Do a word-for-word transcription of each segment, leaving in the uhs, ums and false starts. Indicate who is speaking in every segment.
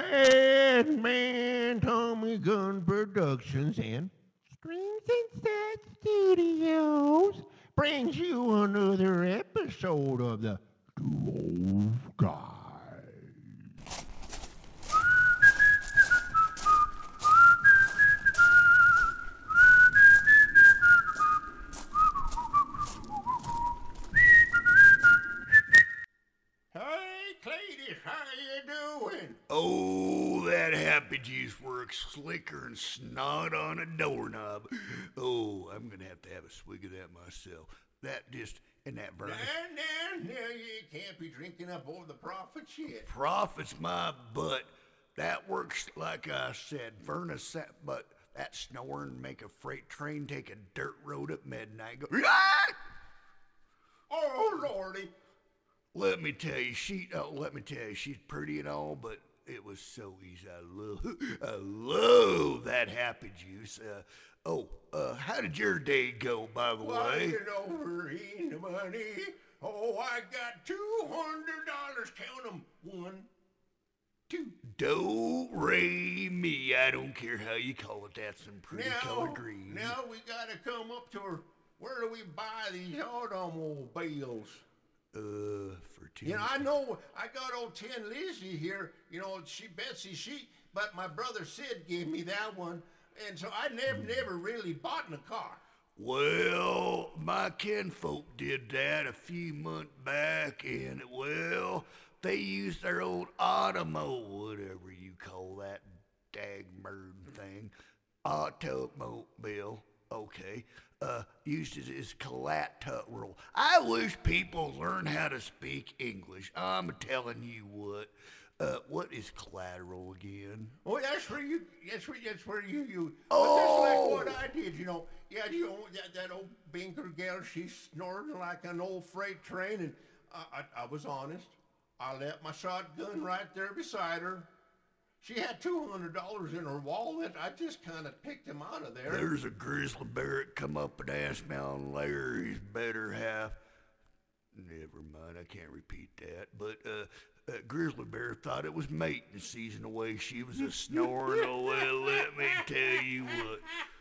Speaker 1: Madman Tommy Gun Productions and Strings and Set Studios brings you another episode of the Dwarf Guy. Hey, Cletus, how you doing?
Speaker 2: Oh, that happy juice works slicker than snot on a doorknob. Oh, I'm gonna have to have a swig of that myself. That just, and that burn.
Speaker 1: Now, now, now, you can't be drinking up all the profits yet.
Speaker 2: Profits my butt. That works like I said. Verna sat, but that snoring make a freight train take a dirt road at midnight. Go, ah!
Speaker 1: Oh, Lordy.
Speaker 2: Let me tell you, she. Oh, let me tell you, she's pretty and all, but it was so easy. I love, I love that happy juice. Uh, oh, uh, how did your day go, by the
Speaker 1: Well,
Speaker 2: way?
Speaker 1: you know, we're in the money. Oh, I got two hundred dollars. Count them. One, two.
Speaker 2: Do re mi. I don't care how you call it. That's some pretty
Speaker 1: Now,
Speaker 2: color green.
Speaker 1: now we gotta come up to her. Where do we buy these automobiles?
Speaker 2: Uh, for two.
Speaker 1: You know, I know I got old Tin Lizzie here. You know, she Betsy, she, but my brother Sid gave me that one, and so I never, never really bought in a car.
Speaker 2: Well, my kinfolk did that a few months back, and well, they used their old automo, whatever you call that dagmerd thing, automobile. Okay, uh, used it as collateral. I wish people learn how to speak English. I'm telling you what. Uh, what is collateral again?
Speaker 1: Oh, that's where you. That's where. That's where you. You.
Speaker 2: Oh.
Speaker 1: But that's like what I did. You know. Yeah. You know that, that old Binker gal. She's snorting like an old freight train, and I, I, I was honest. I left my shotgun right there beside her. She had two hundred dollars in her wallet. I just kind of picked him out of there.
Speaker 2: There's a grizzly bear that come up and asked me on Larry's better half. Never mind, I can't repeat that. But uh, uh, grizzly bear thought it was mating season the way she was a snoring. Oh, well, let me tell you what.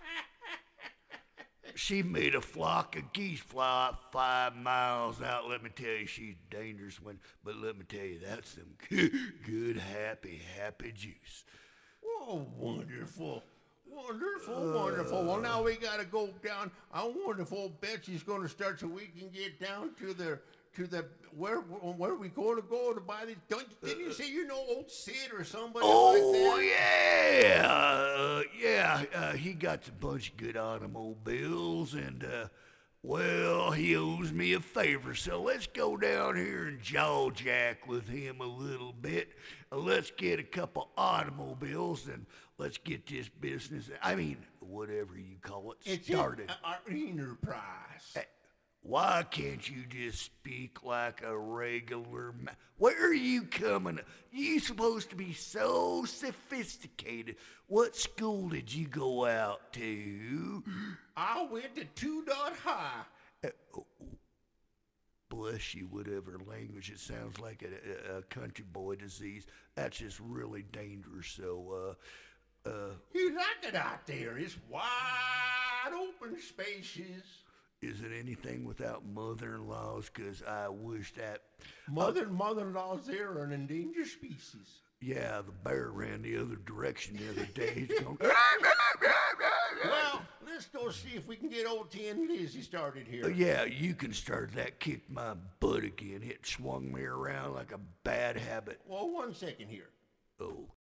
Speaker 2: She made a flock of geese fly five miles out. Let me tell you, she's dangerous when, but let me tell you, that's some good, good happy, happy juice.
Speaker 1: Oh, wonderful. Wonderful, wonderful. Well, now we got to go down. I wonder if old Betsy's going to start so we can get down to the, to the, where, where are we going to go to buy these? Don't, didn't you say you know old Sid or somebody
Speaker 2: Oh,
Speaker 1: like that?
Speaker 2: yeah. Uh, yeah, uh, he got a bunch of good automobiles, and, uh, well, he owes me a favor, so let's go down here and jaw jack with him a little bit. Uh, let's get a couple automobiles, and let's get this business, I mean, whatever you call it,
Speaker 1: It's
Speaker 2: started.
Speaker 1: in our enterprise.
Speaker 2: Why can't you just speak like a regular man? Where are you coming? You supposed to be so sophisticated. What school did you go out to?
Speaker 1: I went to two dot high.
Speaker 2: Uh, oh, bless you, whatever language. It sounds like a, a, a country boy disease. That's just really dangerous. So, uh, uh,
Speaker 1: You like it out there. It's wide open spaces.
Speaker 2: is it anything without mother-in-laws? Because I wish that.
Speaker 1: Mother and mother-in-laws there are an endangered species.
Speaker 2: Yeah, the bear ran the other direction the other day. He's going.
Speaker 1: Well, let's go see if we can get old Tin Lizzie started here.
Speaker 2: Uh, yeah, you can start that. Kicked my butt again. It swung me around like a bad habit.
Speaker 1: Well, one second here.
Speaker 2: Okay.